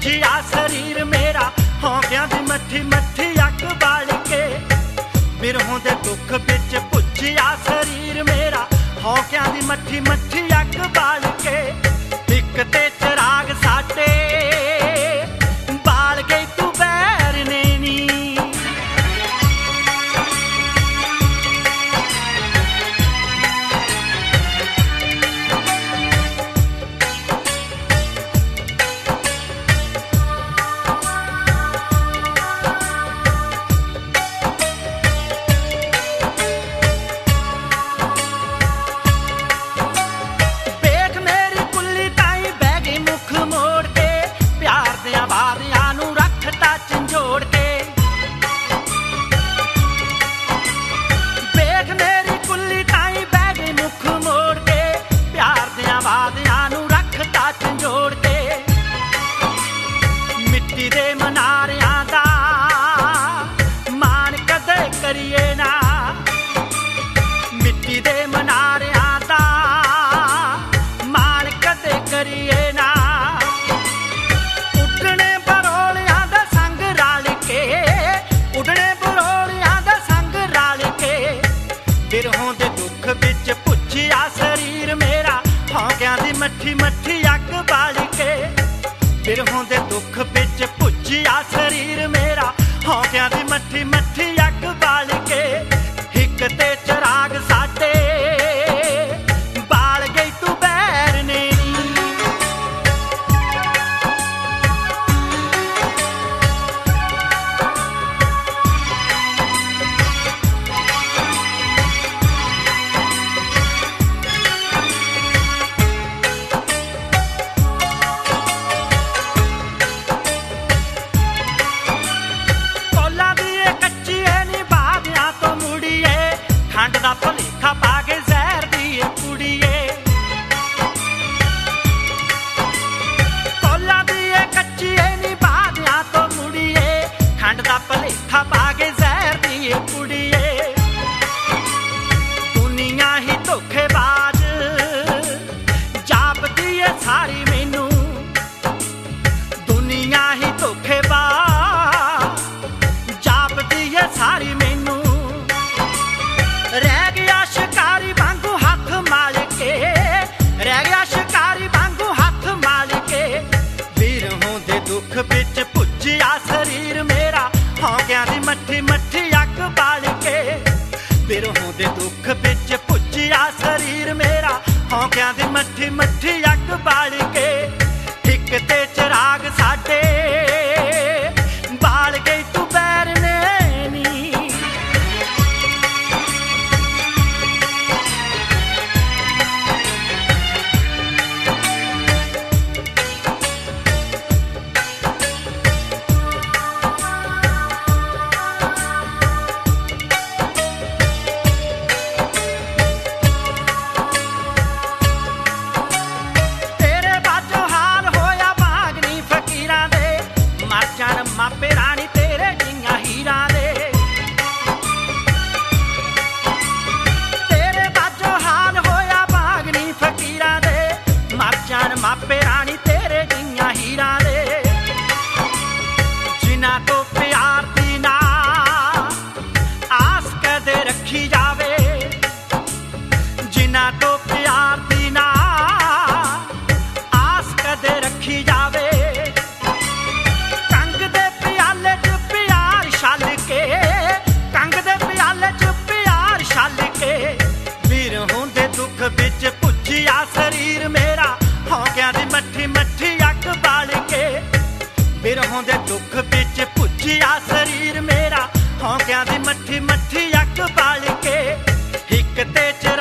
ਭੁੱਜਿਆ ਸਰੀਰ ਮੇਰਾ ਹੌਕਿਆਂ ਦੀ ਮੱਠੀ ਮੱਠੀ ਅੱਗ ਬਾਲ ਕੇ। ਬਿਰਹੋਂ ਦੇ ਦੁੱਖ ਵਿੱਚ ਭੁੱਜਿਆ ਸਰੀਰ ਮੇਰਾ ਹੌਕਿਆਂ ਦੀ ਮੱਠੀ ਮੱਠੀ ਅੱਗ ਬਾਲ ਕੇ। ਇੱਕ ਤੇ ਚਿਰਾਗ ਸਾਡੇ ਬਾਲ ਗਈ ਤੂੰ ਬੈਰ ਨੇ ਨੀ। ਮਿੱਟੀ ਦੇ ਮਨਾਰਿਆਂ ਦਾ ਮਾਣ ਕਦੇ ਕਰੀਏ ਨਾ। ਮਿੱਟੀ ਦੇ ਮਨਾਰਿਆਂ ਦਾ ਮਾਣ ਕਦੇ ਕਰੀਏ ਨਾ। ਉੱਡਣੇ ਬਰੋਲਿਆਂ ਦਾ ਸੰਗ ਰਲ ਕੇ, ਉੱਡਣੇ ਬਰੋਲਿਆਂ ਦਾ ਸੰਗ ਰਲ ਕੇ। ਬਿਰਹੋਂ ਦੇ ਦੁੱਖ ਵਿੱਚ ਭੁੱਜਿਆ ਸਰੀਰ ਮੇਰਾ ਹੌਕਿਆਂ ਦੀ ਮੱਠੀ ਮੱਠੀ ਅੱਗ ਬਾਲ ਕੇ। ਬਿਰਹੋਂ ਦੇ ਦੁੱਖ ਵਿੱਚ ਭੁੱਜਿਆ ਸਰੀਰ ਮੇਰਾ ਹੌਕਿਆਂ ਦੀ ਮੱਠੀ ਮੱਠੀ ਅੱਗ ਬਾਲ ਕੇ। ਇੱਕ ਤੇ ਚਿਰਾਗ ਸਾਡੇ ਬਾਲ ਗਈ ਤੂੰ ਬੈਰ ਨੇ ਨੀ। ਖੰਡ ਦਾ ਭੁਲੇਖਾ ਪਾ ਕੇ ਜ਼ਹਿਰ ਦੀ ਏ ਕੁੜੀਏ। ਕੋਲਾ ਦੀ ਏ ਕੱਚੀ ਏ ਨੀ ਬਾਦਿਆਂ ਤੋਂ ਮੁੜੀਏ। ਖੰਡ ਦਾ ਭੁਲੇਖਾ ਪਾ ਕੇ ਜ਼ਹਿਰ ਦੀ ਏ ਕੁੜੀਏ। ਦੁਨੀਆ ਹੀ ਧੋਖੇਬਾਜ਼ ਜਾਪਦੀ ਏ ਸਾਰੀ ਮੈਨੂੰ। ਦੁਨੀਆ ਹੀ ਧੋਖੇਬਾਜ਼ ਜਾਪਦੀ ਏ ਸਾਰੀ ਮੈਨੂੰ। ਰਹਿ ਗਿਆ ਸ਼ਿਕਾਰੀ ਵਾਂਗੂ ਹੱਥ ਮਾਲ ਕੇ, ਰਹਿ ਗਿਆ ਸ਼ਿਕਾਰੀ ਵਾਂਗੂ ਹੱਥ ਮਾਲ ਕੇ। ਬਿਰਹੋਂ ਦੇ ਦੁੱਖ ਵਿੱਚ ਭੁੱਜਿਆ ਸਰੀਰ ਮੇਰਾ ਹੌਕਿਆਂ ਦੀ ਮੱਠੀ ਮੱਠੀ ਅੱਗ ਬਾਲ ਕੇ। ਬਿਰਹੋਂ ਦੇ ਦੁੱਖ ਵਿੱਚ ਭੁੱਜਿਆ ਸਰੀਰ ਮੇਰਾ ਹੌਕਿਆਂ ਦੀ ਮੱਠੀ ਮੱਠੀ ਅੱਗ ਬਾਲ ਕੇ। ਇੱਕ ਤੇ ਚਿਰਾਗ ਸਾਡੇ ਬਾਲ ਗਈ ਤੂੰ ਬੈਰ ਨੇ ਨੀ। ਮਾਪੇ ਰਾਣੀ ਤੇਰੇ ਜੀਆਂ ਹੀਰਾਂ ਦੇ। ਤੇਰੇ ਬਾਝੋਂ ਹਾਲ ਹੋਇਆ ਬਾਗਨੀ ਫਕੀਰਾਂ ਦੇ। ਮਰ ਜਾਣ ਮਾਪੇ ਰਾਣੀ ਤੇਰੇ ਜੀਆਂ ਹੀਰਾਂ ਦੇ। ਜਿਨ੍ਹਾਂ ਤੋਂ ਪਿਆਰ ਦੀ ਨਾ ਆਸ ਕਦੇ ਰੱਖੀ ਜਾਵੇ। ਜਿਨ੍ਹਾਂ ਤੋਂ ਪਿਆਰ ਦੀ ਨਾ ਆਸ ਕਦੇ ਰੱਖੀ ਜਾਵੇ। ਕੰਗ ਦੇ ਪਿਆਲੇ 'ਚ ਪਿਆਰ ਛੱਲ ਕੇ, ਕੰਗ ਦੇ ਪਿਆਲੇ 'ਚ ਪਿਆਰ ਛੱਲ ਕੇ। ਬਿਰਹੋਂ ਦੇ ਦੁੱਖ ਵਿੱਚ ਭੁੱਜਿਆ ਸਰੀਰ ਮੇਰਾ ਹੌਕਿਆਂ ਦੀ ਮੱਠੀ ਮੱਠੀ ਅੱਗ ਬਾਲ ਕੇ। ਬਿਰਹੋਂ ਦੇ ਦੁੱਖ ਵਿੱਚ ਭੁੱਜਿਆ ਸਰੀਰ ਮੇਰਾ ਹੌਕਿਆਂ ਦੀ ਮੱਠੀ ਮੱਠੀ ਅੱਗ ਬਾਲ ਕੇ। ਇੱਕ ਤੇ